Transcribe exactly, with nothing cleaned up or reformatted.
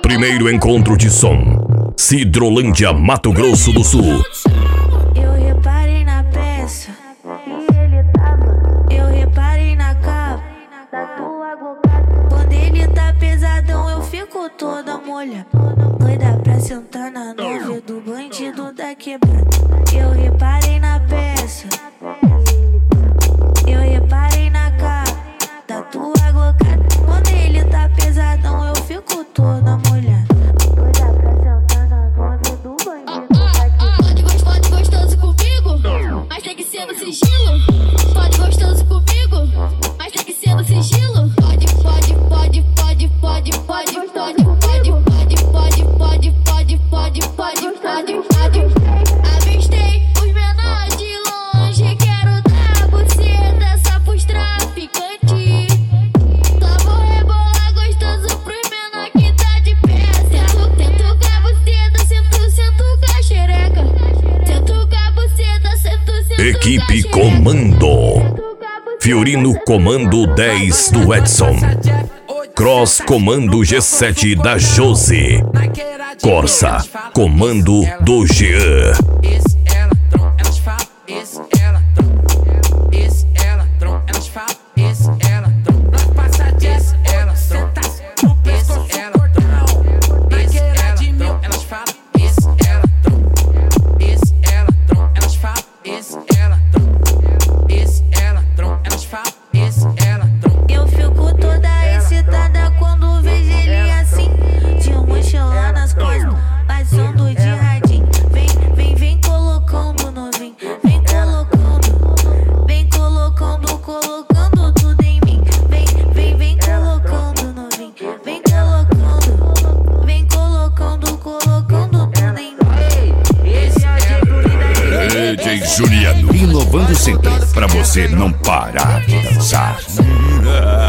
Primeiro encontro de som. Sidrolândia, Mato Grosso do Sul. Eu reparei na peça e ele tava. Eu reparei na capa da tua boca. Quando ele tá pesadão, eu fico toda molhada. Doida pra sentar na nuvem do bandido da quebrada. Eu reparei na peça. Eu reparei na capa da tua glocada. Quando ele tá pesadão, eu fico toda molhada. Doida pra sentar na nuvem do bandido da quebrada. Pode gostar de gostoso comigo, mas tem que ser no sigilo. Pode gostoso comigo, mas tem que ser no sigilo. Pode, pode, pode, pode, pode, pode, pode, pode, pode, pode, pode, pode, pode, pode, pode, pode. Avistei os menores de longe, quero dar buceta essa pros traficantes. Só vou rebolar gostoso pros menor que tá de pé. Sento, tento com a buceta, sento, sento com a xereca. Sento com a buceta, sento, sento. Equipe Comando. Fiorino Comando dez do Edson. Cross Comando G sete da Josi. Corsa Comando do Jean. Esse ela tron, elas falam. Esse ela tron, esse ela tron, elas falam. Esse ela tron, nós passa disso, ela senta no pescoço, ela tron. Esse ela tron, elas falam. Esse ela tron, esse ela tron, elas falam. Esse ela tron, esse ela tron, elas falam. Esse ela tron. Eu fico toda excitada quando vejo ele assim, de mochila nas costas, passando de radinho. Vem, vem, vem colocando novinho, vem colocando, vem colocando, colocando tudo em mim. Vem, vem, vem colocando novinho, vem colocando, vem colocando, colocando tudo em mim. Esse é D J Juliano. Inovando sempre pra você não parar de dançar.